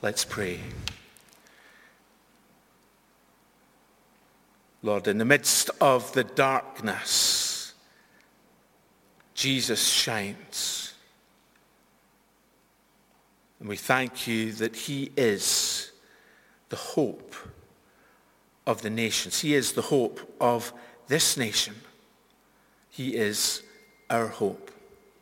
Let's pray. Lord, in the midst of the darkness, Jesus shines. And we thank you that he is the hope of the nations. He is the hope of this nation. He is our hope.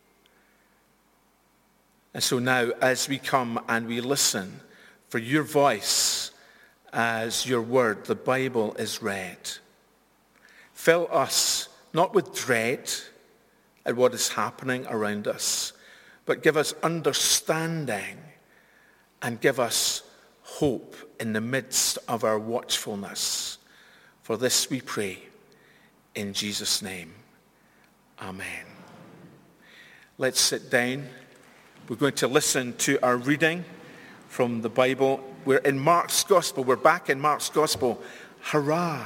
And so now, as we come and we listen for your voice as your word, the Bible, is read, fill us not with dread at what is happening around us, but give us understanding and give us hope in the midst of our watchfulness. For this we pray in Jesus' name. Amen. Let's sit down. We're going to listen to our reading from the Bible. We're in Mark's Gospel. We're back in Mark's Gospel. Hurrah!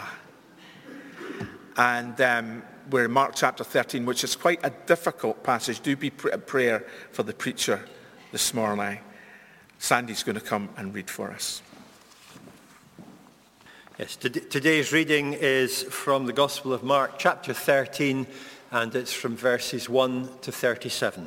And we're in Mark chapter 13, which is quite a difficult passage. Do be a prayer for the preacher this morning. Sandy's going to come and read for us. Yes, today's reading is from the Gospel of Mark, chapter 13, and it's from verses 1 to 37.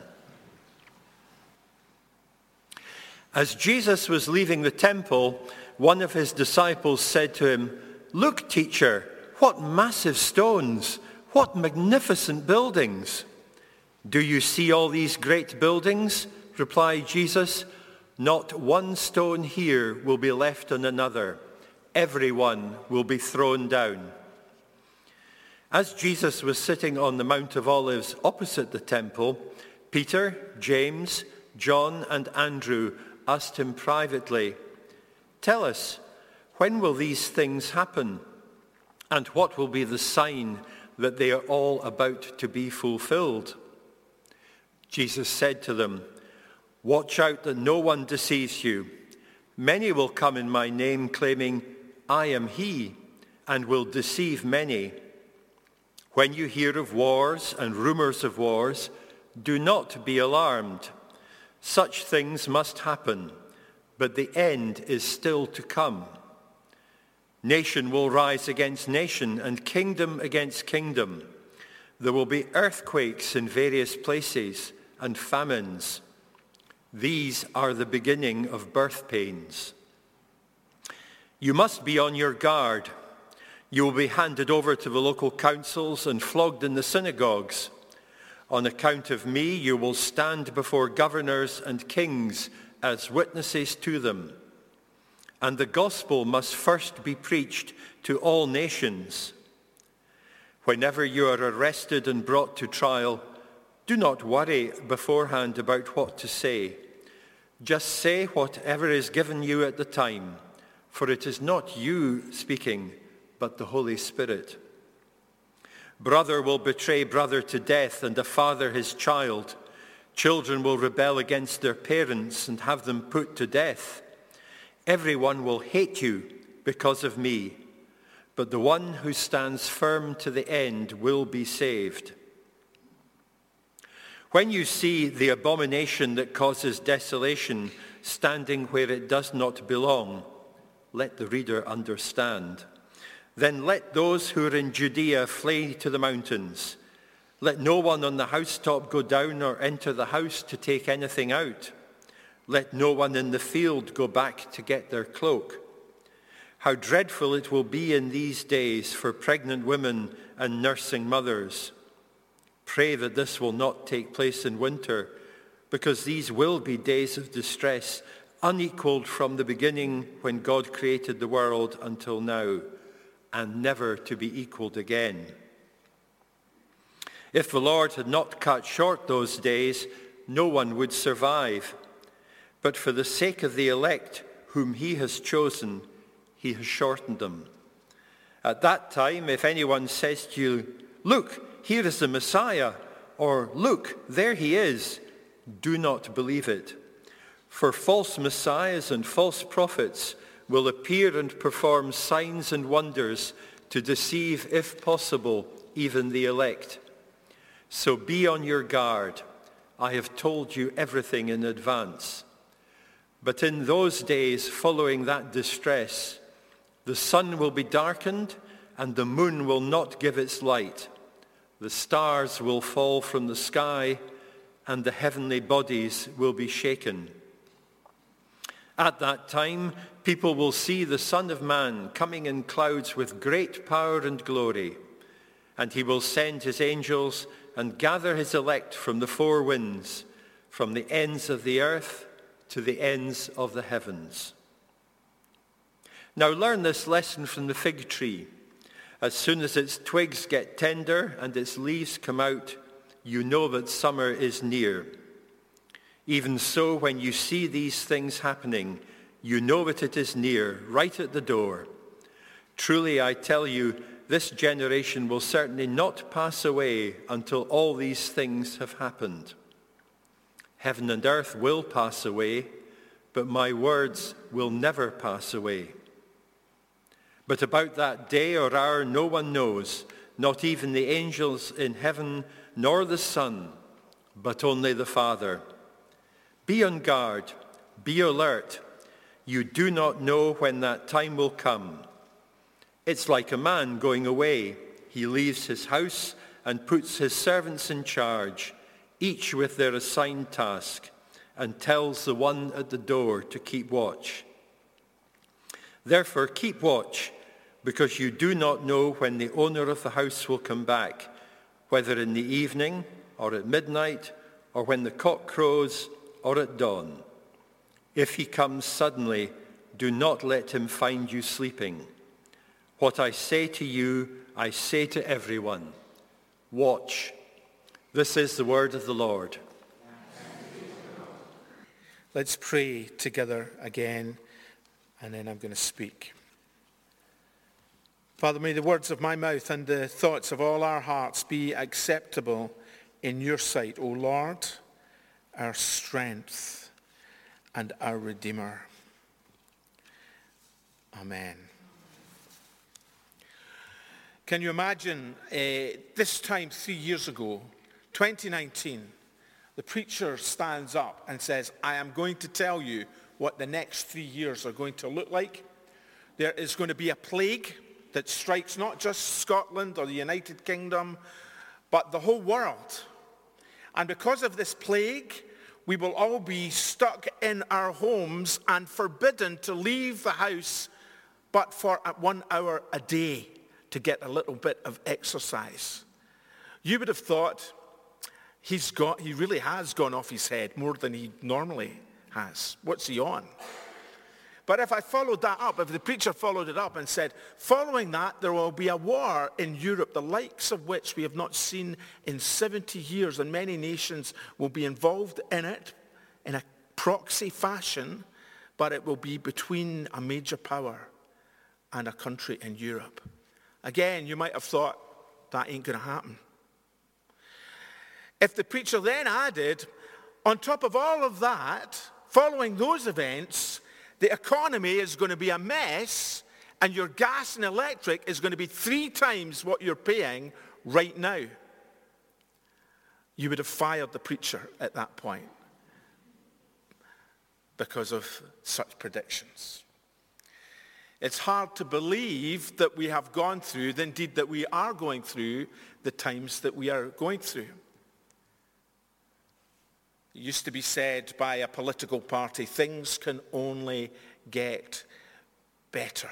As Jesus was leaving the temple, one of his disciples said to him, "Look, teacher, what massive stones, what magnificent buildings." "Do you see all these great buildings?" replied Jesus. "Not one stone here will be left on another. Every one will be thrown down." As Jesus was sitting on the Mount of Olives opposite the temple, Peter, James, John, and Andrew asked him privately, "Tell us, when will these things happen? And what will be the sign that they are all about to be fulfilled?" Jesus said to them, "Watch out that no one deceives you. Many will come in my name claiming, 'I am he,' and will deceive many. When you hear of wars and rumors of wars, do not be alarmed. Such things must happen, but the end is still to come. Nation will rise against nation and kingdom against kingdom. There will be earthquakes in various places and famines. These are the beginning of birth pains. You must be on your guard. You will be handed over to the local councils and flogged in the synagogues. On account of me, you will stand before governors and kings as witnesses to them. And the gospel must first be preached to all nations. Whenever you are arrested and brought to trial, do not worry beforehand about what to say. Just say whatever is given you at the time, for it is not you speaking, but the Holy Spirit. Brother will betray brother to death, and a father his child. Children will rebel against their parents and have them put to death. Everyone will hate you because of me, but the one who stands firm to the end will be saved. When you see the abomination that causes desolation standing where it does not belong, let the reader understand. Then let those who are in Judea flee to the mountains. Let no one on the housetop go down or enter the house to take anything out. Let no one in the field go back to get their cloak. How dreadful it will be in these days for pregnant women and nursing mothers. Pray that this will not take place in winter, because these will be days of distress, unequaled from the beginning when God created the world until now, and never to be equaled again. If the Lord had not cut short those days, no one would survive. But for the sake of the elect whom he has chosen, he has shortened them. At that time, if anyone says to you, 'Look, here is the Messiah,' or 'Look, there he is,' do not believe it. For false messiahs and false prophets will appear and perform signs and wonders to deceive, if possible, even the elect. So be on your guard. I have told you everything in advance. But in those days following that distress, the sun will be darkened and the moon will not give its light. The stars will fall from the sky and the heavenly bodies will be shaken. At that time, people will see the Son of Man coming in clouds with great power and glory, and he will send his angels and gather his elect from the four winds, from the ends of the earth to the ends of the heavens. Now learn this lesson from the fig tree. As soon as its twigs get tender and its leaves come out, you know that summer is near. Even so, when you see these things happening, you know that it is near, right at the door. Truly, I tell you, this generation will certainly not pass away until all these things have happened. Heaven and earth will pass away, but my words will never pass away. But about that day or hour no one knows, not even the angels in heaven, nor the Son, but only the Father. Be on guard, be alert. You do not know when that time will come. It's like a man going away. He leaves his house and puts his servants in charge, each with their assigned task, and tells the one at the door to keep watch. Therefore, keep watch, because you do not know when the owner of the house will come back, whether in the evening or at midnight or when the cock crows or at dawn. If he comes suddenly, do not let him find you sleeping. What I say to you, I say to everyone, watch. This is the word of the Lord. Let's pray together again, and then I'm going to speak. Father, may the words of my mouth and the thoughts of all our hearts be acceptable in your sight, O Lord, our strength and our Redeemer. Amen. Can you imagine this time 3 years ago, 2019, the preacher stands up and says, I am going to tell you what the next 3 years are going to look like. There is going to be a plague that strikes not just Scotland or the United Kingdom, but the whole world. And because of this plague, we will all be stuck in our homes and forbidden to leave the house but for 1 hour a day to get a little bit of exercise. You would have thought he really has gone off his head more than he normally has. What's he on? But if I followed that up, if the preacher followed it up and said, following that, there will be a war in Europe, the likes of which we have not seen in 70 years, and many nations will be involved in it in a proxy fashion, but it will be between a major power and a country in Europe. Again, you might have thought, that ain't going to happen. If the preacher then added, on top of all of that, following those events, the economy is going to be a mess, and your gas and electric is going to be 3 times what you're paying right now, you would have fired the preacher at that point because of such predictions. It's hard to believe that we have gone through, indeed that we are going through, the times that we are going through. It used to be said by a political party, things can only get better.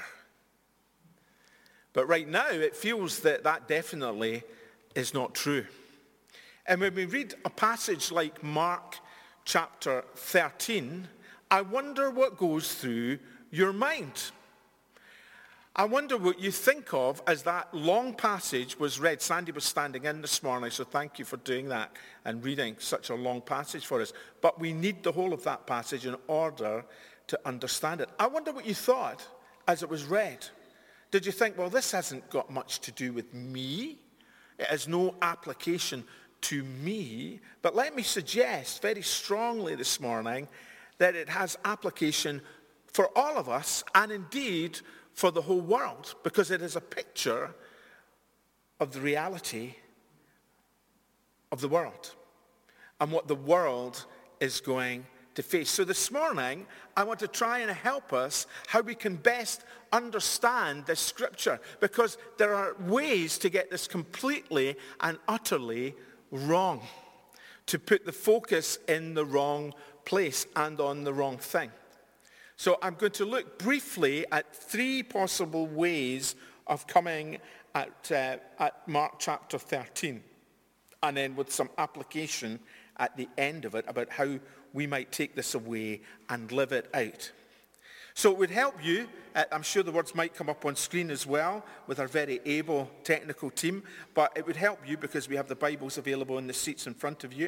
But right now, it feels that that definitely is not true. And when we read a passage like Mark chapter 13, I wonder what goes through your mind. I wonder what you think of as that long passage was read. Sandy was standing in this morning, so thank you for doing that and reading such a long passage for us. But we need the whole of that passage in order to understand it. I wonder what you thought as it was read. Did you think, well, this hasn't got much to do with me. It has no application to me. But let me suggest very strongly this morning that it has application for all of us, and indeed for the whole world, because it is a picture of the reality of the world and what the world is going to face. So this morning, I want to try and help us how we can best understand this scripture, because there are ways to get this completely and utterly wrong, to put the focus in the wrong place and on the wrong thing. So I'm going to look briefly at 3 possible ways of coming at Mark chapter 13, and then with some application at the end of it about how we might take this away and live it out. So it would help you, I'm sure the words might come up on screen as well with our very able technical team, but it would help you because we have the Bibles available in the seats in front of you,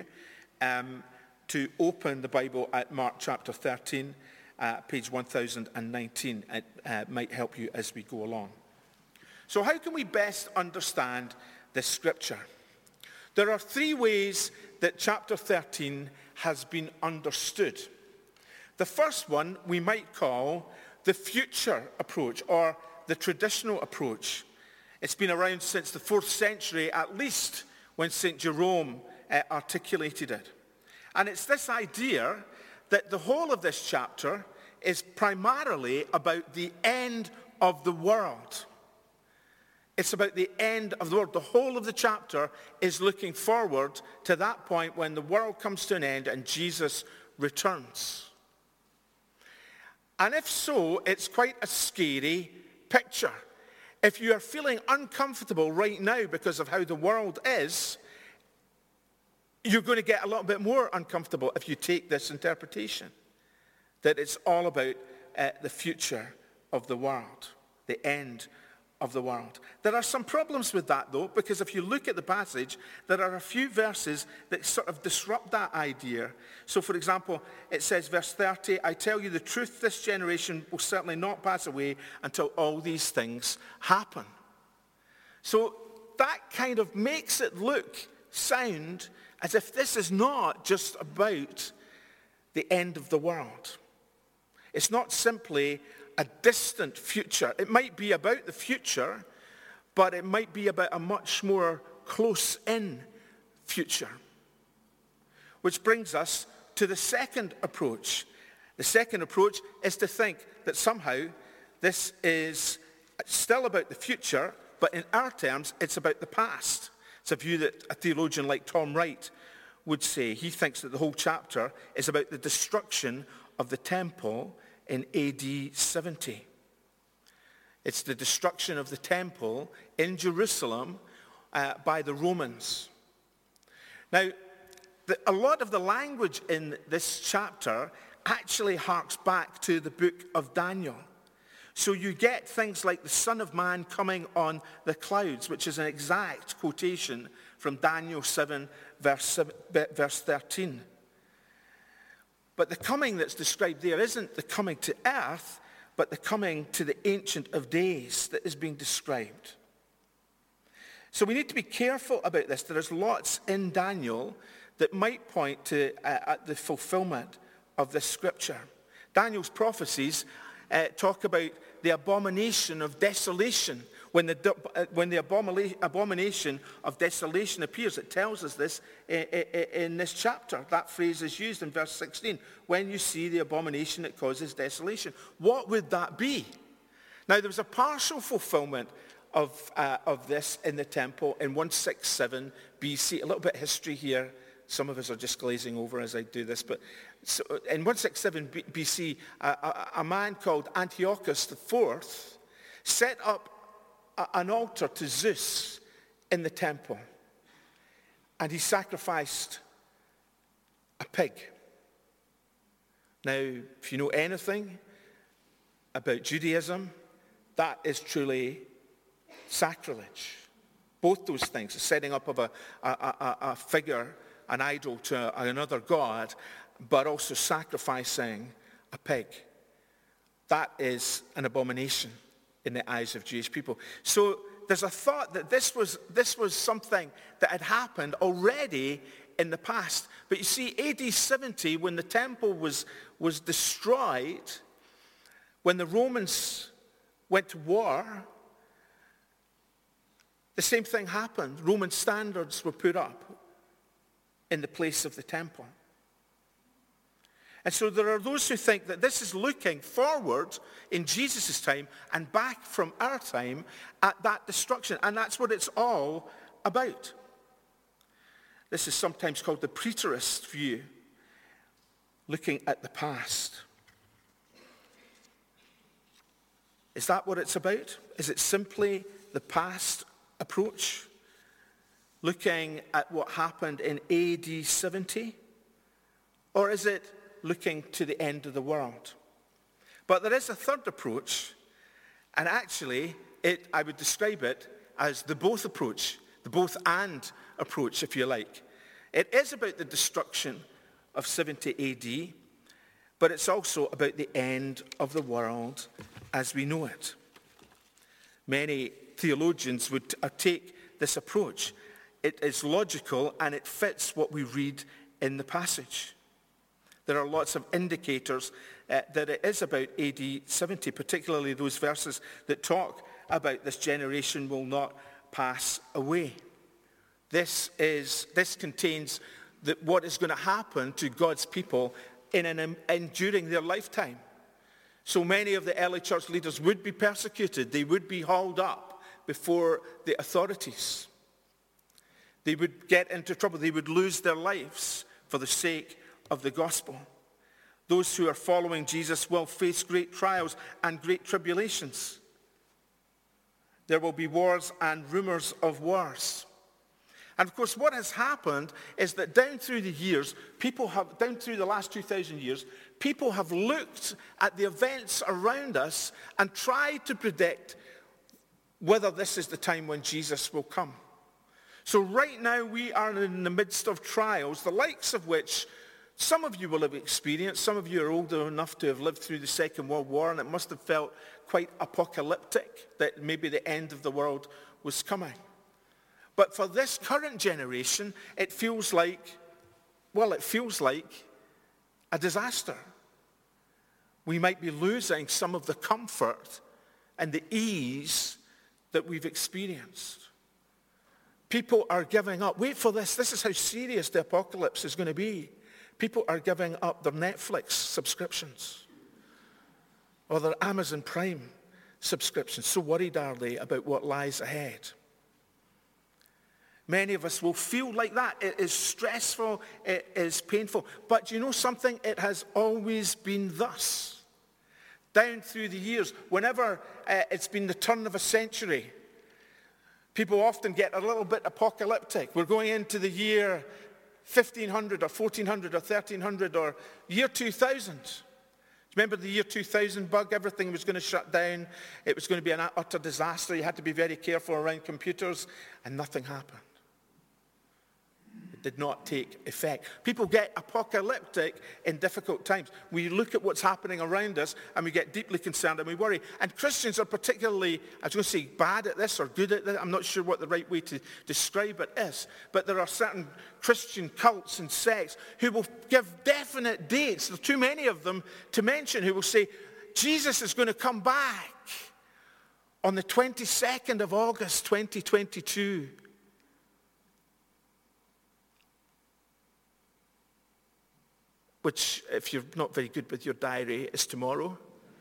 to open the Bible at Mark chapter 13, page 1019. It might help you as we go along. So how can we best understand this scripture? There are 3 ways that chapter 13 has been understood. The first one we might call the future approach, or the traditional approach. It's been around since the 4th century at least, when St. Jerome articulated it. And it's this idea that the whole of this chapter is primarily about the end of the world. It's about the end of the world. The whole of the chapter is looking forward to that point when the world comes to an end and Jesus returns. And if so, it's quite a scary picture. If you are feeling uncomfortable right now because of how the world is, you're going to get a little bit more uncomfortable if you take this interpretation, that it's all about the future of the world, the end of the world. There are some problems with that, though, because if you look at the passage, there are a few verses that sort of disrupt that idea. So, for example, it says, verse 30, I tell you the truth, this generation will certainly not pass away until all these things happen. So that kind of makes it sound as if this is not just about the end of the world. It's not simply a distant future. It might be about the future, but it might be about a much more close-in future. Which brings us to the second approach. The second approach is to think that somehow this is still about the future, but in our terms, it's about the past. It's a view that a theologian like Tom Wright would say. He thinks that the whole chapter is about the destruction of the temple in AD 70. It's the destruction of the temple in Jerusalem by the Romans. Now, a lot of the language in this chapter actually harks back to the book of Daniel. So you get things like the Son of Man coming on the clouds, which is an exact quotation from Daniel 7, verse 13. But the coming that's described there isn't the coming to earth, but the coming to the Ancient of Days that is being described. So we need to be careful about this. There is lots in Daniel that might point to the fulfillment of this scripture. Daniel's prophecies talk about the abomination of desolation. When the abomination of desolation appears, it tells us this in this chapter. That phrase is used in verse 16. When you see the abomination that causes desolation. What would that be? Now, there was a partial fulfillment of this in the temple in 167 BC. A little bit of history here. Some of us are just glazing over as I do this. But so in 167 BC, a man called Antiochus IV set up an altar to Zeus in the temple. And he sacrificed a pig. Now, if you know anything about Judaism, that is truly sacrilege. Both those things, the setting up of a figure, an idol to another god, but also sacrificing a pig. That is an abomination in the eyes of Jewish people. So there's a thought that this was something that had happened already in the past. But you see, AD 70, when the temple was destroyed, when the Romans went to war, the same thing happened. Roman standards were put up in the place of the temple. And so there are those who think that this is looking forward in Jesus' time and back from our time at that destruction. And that's what it's all about. This is sometimes called the preterist view, looking at the past. Is that what it's about? Is it simply the past approach? Looking at what happened in AD 70? Or is it looking to the end of the world? But there is a third approach, and actually I would describe it as the both approach, the both and approach, if you like. It is about the destruction of 70 AD, but it's also about the end of the world as we know it. Many theologians would take this approach. It is logical and it fits what we read in the passage. There are lots of indicators that it is about AD 70, particularly those verses that talk about this generation will not pass away. This contains what is going to happen to God's people during their lifetime. So many of the early church leaders would be persecuted. They would be hauled up before the authorities. They would get into trouble. They would lose their lives for the sake of the gospel. Those who are following Jesus will face great trials and great tribulations. There will be wars and rumors of wars. And of course, what has happened is that down through the last 2,000 years, people have looked at the events around us and tried to predict whether this is the time when Jesus will come. So right now we are in the midst of trials, the likes of which some of you will have experienced. Some of you are older enough to have lived through the Second World War, and it must have felt quite apocalyptic that maybe the end of the world was coming. But for this current generation, it feels like a disaster. We might be losing some of the comfort and the ease that we've experienced. People are giving up. Wait for this. This is how serious the apocalypse is going to be. People are giving up their Netflix subscriptions or their Amazon Prime subscriptions. So worried are they about what lies ahead. Many of us will feel like that. It is stressful. It is painful. But you know something? It has always been thus. Down through the years, whenever it's been the turn of a century, people often get a little bit apocalyptic. We're going into the year 1500 or 1400 or 1300 or year 2000. Remember the year 2000 bug? Everything was going to shut down. It was going to be an utter disaster. You had to be very careful around computers, and nothing happened. It did not take effect. People get apocalyptic in difficult times. We look at what's happening around us and we get deeply concerned and we worry. And Christians are particularly, I was going to say bad at this or good at this. I'm not sure what the right way to describe it is. But there are certain Christian cults and sects who will give definite dates. There are too many of them to mention, who will say, Jesus is going to come back on the 22nd of August, 2022. Which, if you're not very good with your diary, is tomorrow.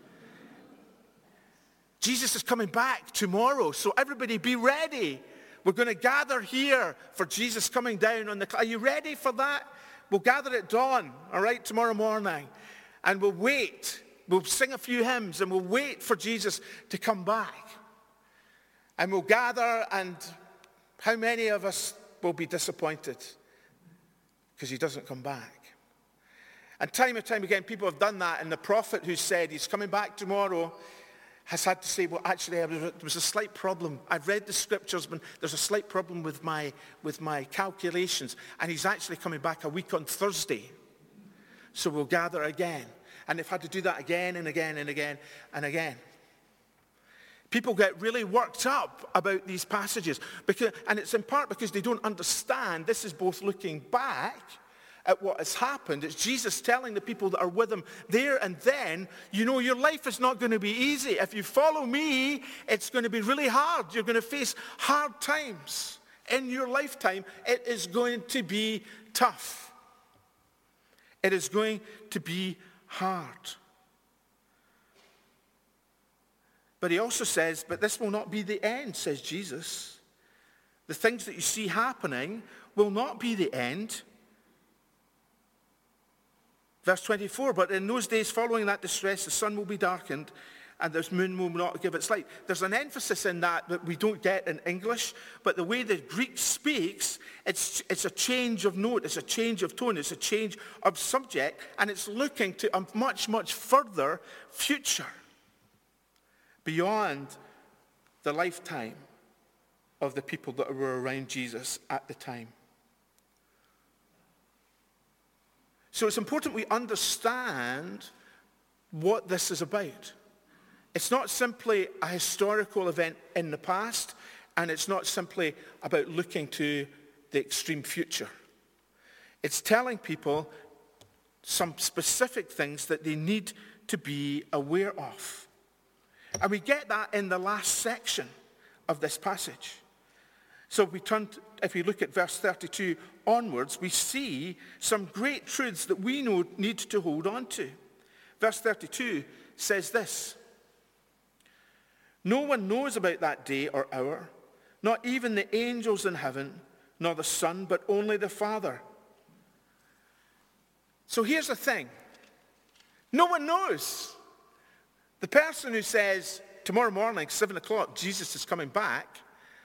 Jesus is coming back tomorrow, so everybody be ready. We're going to gather here for Jesus coming down on the cloud. Are you ready for that? We'll gather at dawn, all right, tomorrow morning. And we'll wait. We'll sing a few hymns and we'll wait for Jesus to come back. And we'll gather, and how many of us will be disappointed because he doesn't come back? And time again, people have done that, and the prophet who said he's coming back tomorrow has had to say, well, actually, there was a slight problem. I've read the scriptures, but there's a slight problem with my calculations, and he's actually coming back a week on Thursday. So we'll gather again. And they've had to do that again and again and again and again. People get really worked up about these passages, and it's in part because they don't understand this is both looking back at what has happened. It's Jesus telling the people that are with him there and then, you know, your life is not going to be easy. If you follow me, it's going to be really hard. You're going to face hard times in your lifetime. It is going to be tough. It is going to be hard. But he also says, but this will not be the end, says Jesus. The things that you see happening will not be the end. Verse 24, but in those days following that distress, the sun will be darkened and the moon will not give its light. There's an emphasis in that we don't get in English, but the way the Greek speaks, it's a change of note, it's a change of tone, it's a change of subject, and it's looking to a much, much further future beyond the lifetime of the people that were around Jesus at the time. So it's important we understand what this is about. It's not simply a historical event in the past, and it's not simply about looking to the extreme future. It's telling people some specific things that they need to be aware of. And we get that in the last section of this passage. So if we look at verse 32 onwards, we see some great truths that we need to hold on to. Verse 32 says this: no one knows about that day or hour, not even the angels in heaven, nor the Son, but only the Father. So here's the thing. No one knows. The person who says, tomorrow morning, 7 o'clock, Jesus is coming back,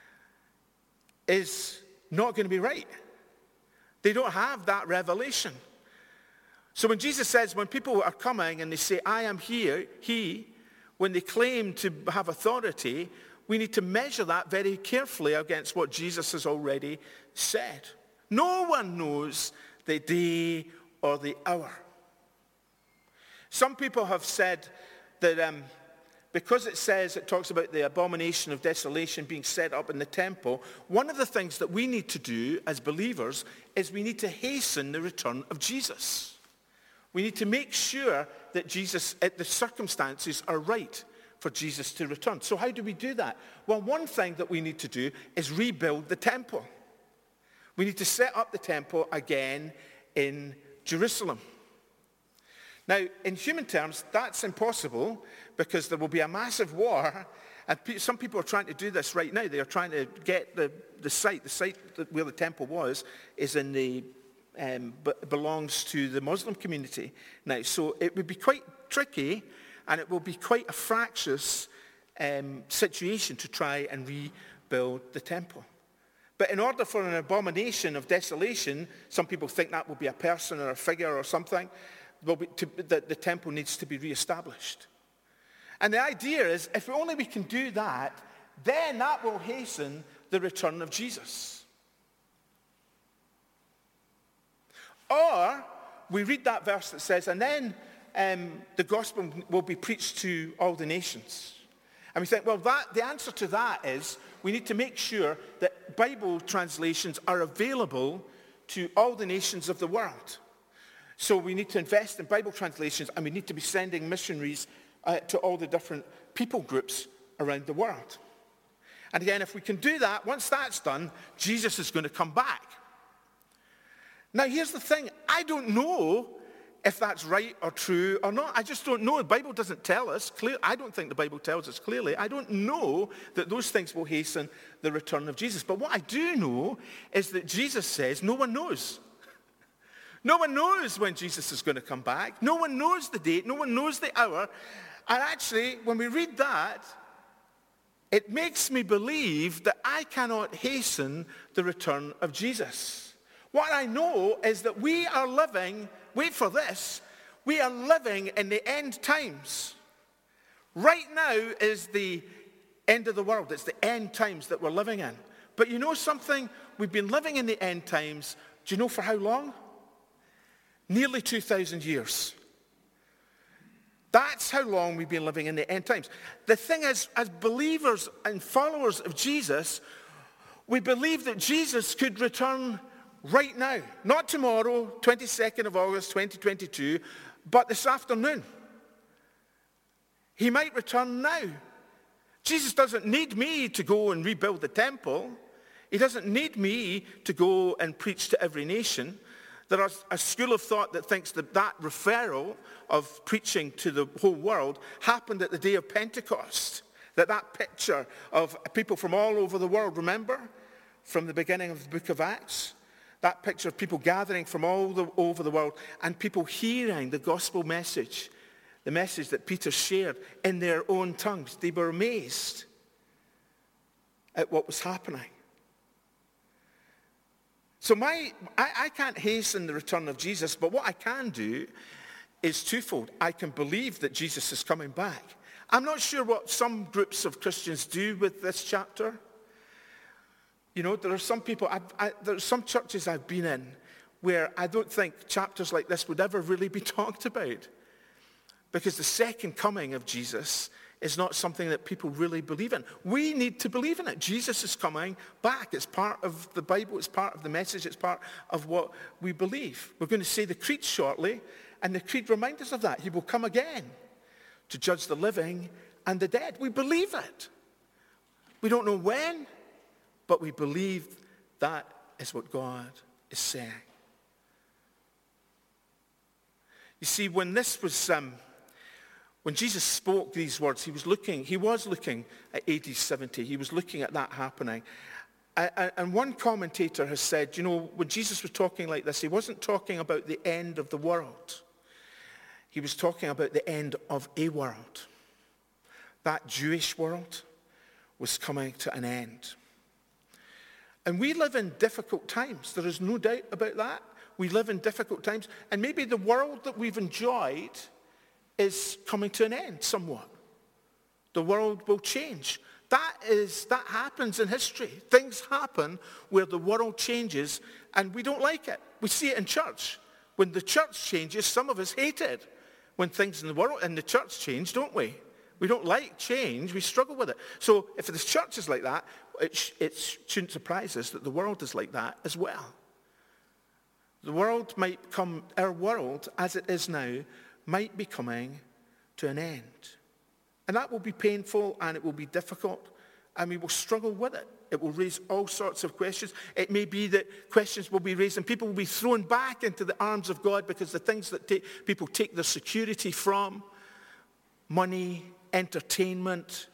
is not going to be right. They don't have that revelation. So when Jesus says, when people are coming and they say, I am here, when they claim to have authority, we need to measure that very carefully against what Jesus has already said. No one knows the day or the hour. Some people have said that because it talks about the abomination of desolation being set up in the temple, one of the things that we need to do as believers is we need to hasten the return of Jesus. We need to make sure that the circumstances are right for Jesus to return. So how do we do that? Well, one thing that we need to do is rebuild the temple. We need to set up the temple again in Jerusalem. Now, in human terms, that's impossible because there will be a massive war, and some people are trying to do this right now. They are trying to get the site where the temple was is belongs to the Muslim community now. So it would be quite tricky, and it will be quite a fractious situation to try and rebuild the temple. But in order for an abomination of desolation, some people think that will be a person or a figure or something, the temple needs to be reestablished. And the idea is, if only we can do that, then that will hasten the return of Jesus. Or we read that verse that says, and then the gospel will be preached to all the nations. And we think, well, the answer to that is we need to make sure that Bible translations are available to all the nations of the world. So we need to invest in Bible translations, and we need to be sending missionaries to all the different people groups around the world. And again, if we can do that, once that's done, Jesus is going to come back. Now, here's the thing. I don't know if that's right or true or not. I just don't know. The Bible doesn't tell us clearly. I don't think the Bible tells us clearly. I don't know that those things will hasten the return of Jesus. But what I do know is that Jesus says no one knows. No one knows when Jesus is going to come back. No one knows the date. No one knows the hour. And actually, when we read that, it makes me believe that I cannot hasten the return of Jesus. What I know is that we are living, wait for this, we are living in the end times. Right now is the end of the world. It's the end times that we're living in. But you know something? We've been living in the end times, do you know for how long? Nearly 2,000 years. That's how long we've been living in the end times. The thing is, as believers and followers of Jesus, we believe that Jesus could return right now. Not tomorrow, 22nd of August, 2022, but this afternoon. He might return now. Jesus doesn't need me to go and rebuild the temple. He doesn't need me to go and preach to every nation. There is a school of thought that thinks that that referral of preaching to the whole world happened at the day of Pentecost. That picture of people from all over the world, remember, from the beginning of the book of Acts? That picture of people gathering from over the world and people hearing the gospel message, the message that Peter shared in their own tongues. They were amazed at what was happening. So I can't hasten the return of Jesus, but what I can do is twofold. I can believe that Jesus is coming back. I'm not sure what some groups of Christians do with this chapter. You know, there are some people, there are some churches I've been in where I don't think chapters like this would ever really be talked about. Because the second coming of Jesus is not something that people really believe in. We need to believe in it. Jesus is coming back. It's part of the Bible. It's part of the message. It's part of what we believe. We're going to say the creed shortly, and the creed reminds us of that. He will come again to judge the living and the dead. We believe it. We don't know when, but we believe that is what God is saying. You see, when Jesus spoke these words, he was looking at AD 70. He was looking at that happening. And one commentator has said, you know, when Jesus was talking like this, he wasn't talking about the end of the world. He was talking about the end of a world. That Jewish world was coming to an end. And we live in difficult times. There is no doubt about that. We live in difficult times. And maybe the world that we've enjoyed is coming to an end somewhat. The world will change. That happens in history. Things happen where the world changes and we don't like it. We see it in church. When the church changes, some of us hate it. When things in the world and the church change, don't we? We don't like change. We struggle with it. So if the church is like that, it shouldn't surprise us that the world is like that as well. Our world, as it is now, might be coming to an end. And that will be painful and it will be difficult and we will struggle with it. It will raise all sorts of questions. It may be that questions will be raised and people will be thrown back into the arms of God because the things that people take their security from, money, entertainment,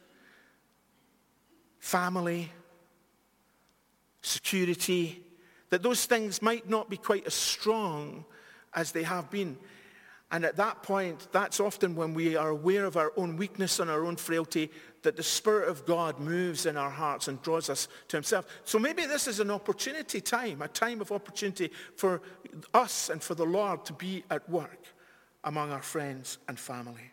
family, security, that those things might not be quite as strong as they have been. And at that point, that's often when we are aware of our own weakness and our own frailty, that the Spirit of God moves in our hearts and draws us to himself. So maybe this is an opportunity time, a time of opportunity for us and for the Lord to be at work among our friends and family.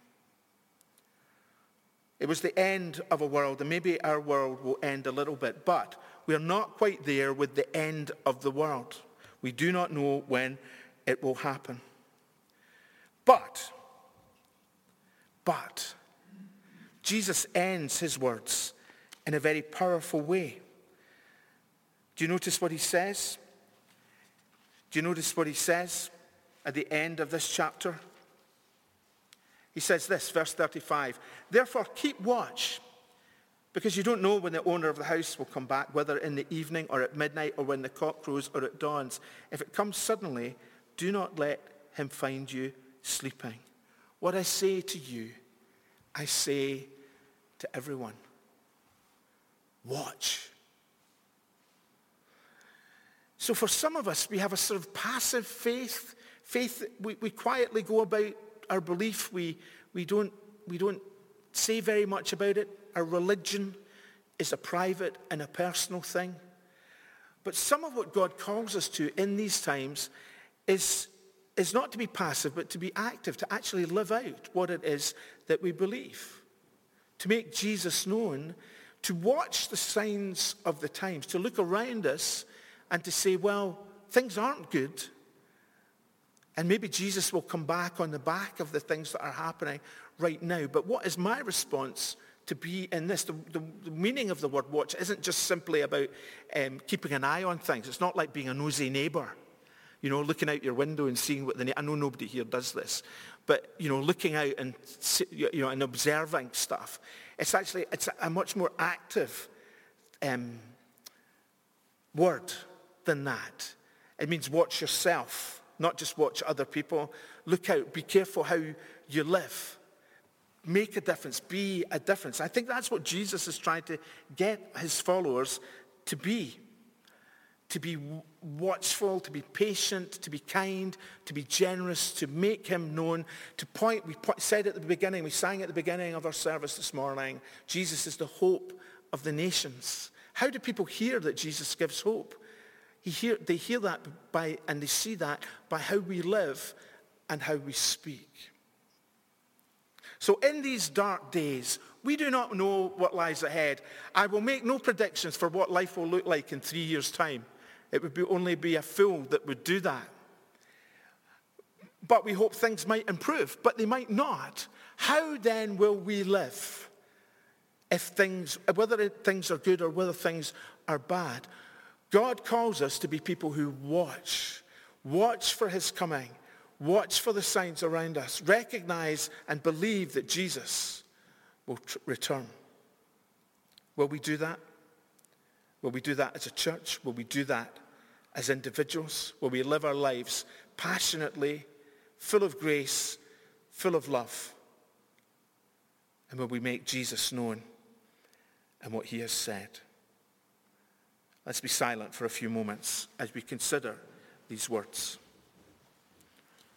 It was the end of a world, and maybe our world will end a little bit, but we are not quite there with the end of the world. We do not know when it will happen. But, Jesus ends his words in a very powerful way. Do you notice what he says? Do you notice what he says at the end of this chapter? He says this, verse 35, "Therefore keep watch, because you don't know when the owner of the house will come back, whether in the evening or at midnight or when the cock crows or it dawns. If it comes suddenly, do not let him find you sleeping. What I say to you, I say to everyone. Watch." So for some of us, we have a sort of passive faith. We quietly go about our belief. We don't say very much about it. Our religion is a private and a personal thing. But some of what God calls us to in these times is not to be passive, but to be active, to actually live out what it is that we believe. To make Jesus known, to watch the signs of the times, to look around us and to say, well, things aren't good. And maybe Jesus will come back on the back of the things that are happening right now. But what is my response to be in this? The meaning of the word watch isn't just simply about keeping an eye on things. It's not like being a nosy neighbor. You know, looking out your window and seeing what I know nobody here does this, but, you know, looking out and, you know, and observing stuff. It's a much more active word than that. It means watch yourself. not just watch other people. Look out. Be careful how you live. Make a difference. Be a difference. I think that's what Jesus is trying to get his followers to be. To be watchful, to be patient, to be kind, to be generous, to make him known, to point. We said at the beginning, we sang at the beginning of our service this morning, Jesus is the hope of the nations. How do people hear that Jesus gives hope? They hear that and they see that by how we live and how we speak. So in these dark days, we do not know what lies ahead. I will make no predictions for what life will look like in 3 years' time. It would only be a fool that would do that. But we hope things might improve, but they might not. How then will we live whether things are good or whether things are bad? God calls us to be people who watch for his coming, watch for the signs around us, recognize and believe that Jesus will return. Will we do that? Will we do that as a church? Will we do that as individuals? Will we live our lives passionately, full of grace, full of love? And will we make Jesus known and what he has said? Let's be silent for a few moments as we consider these words.